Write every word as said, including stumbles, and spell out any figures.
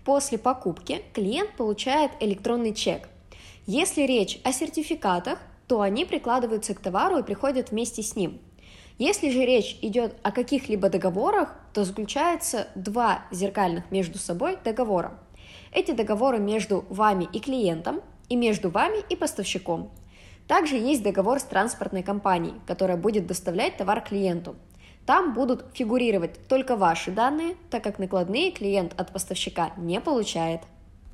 после покупки клиент получает электронный чек. Если речь о сертификатах, то они прикладываются к товару и приходят вместе с ним. Если же речь идет о каких-либо договорах, то заключаются два зеркальных между собой договора. Эти договоры между вами и клиентом, и между вами и поставщиком. Также есть договор с транспортной компанией, которая будет доставлять товар клиенту. Там будут фигурировать только ваши данные, так как накладные клиент от поставщика не получает.